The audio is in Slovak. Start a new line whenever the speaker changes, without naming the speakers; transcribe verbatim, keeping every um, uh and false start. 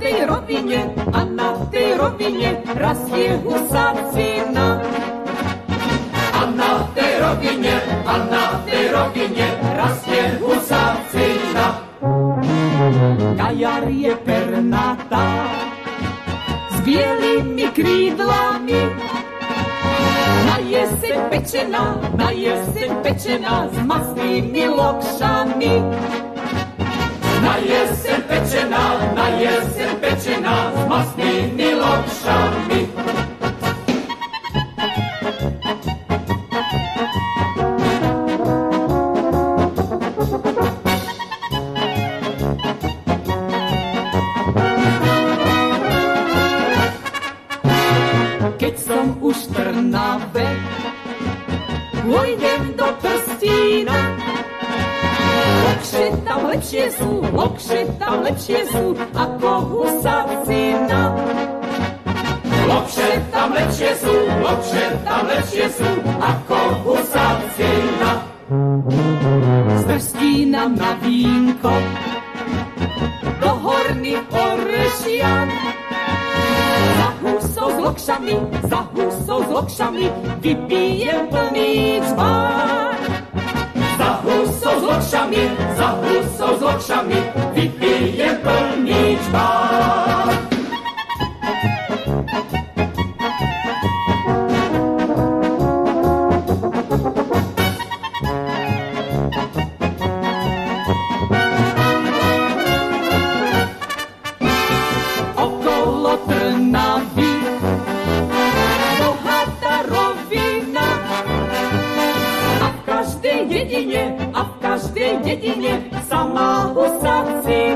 tej rovine, a na tej rovine rastie husacina. A na tej rovine, a na tej rovine rastie husacina. Na jar je pernatá s bielými krídlami, na jeseň pečená, na jeseň pečená s masnými lokšami. Na jeseň pečená, na jeseň pečená s masnými lokšami. Keď som už v Trnave, pôjdem do Trstína. Lokše tam lepšie sú, lokše tam lepšie sú, ako husacina. Lokše tam lepšie sú, lokše tam lepšie sú, ako husacina. Z Trstína na vínko, do Horných Orešian. Za husou s lokšami, za husou s lokšami, vypijem plný čvár. Za husou s lokšami, za husou s lokšami, vypijem plný čvár. Okolo Trnavy bohatá rovina, a v každej dedine, a v každej dedine samá husacina.